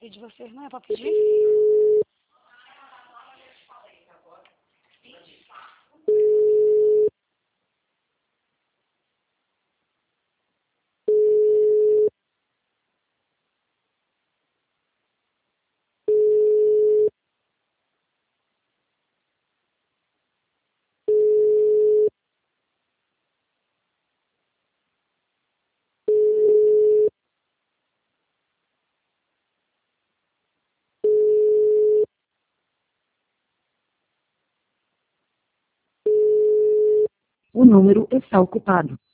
aí de vocês, não é pra pedir? O número está ocupado.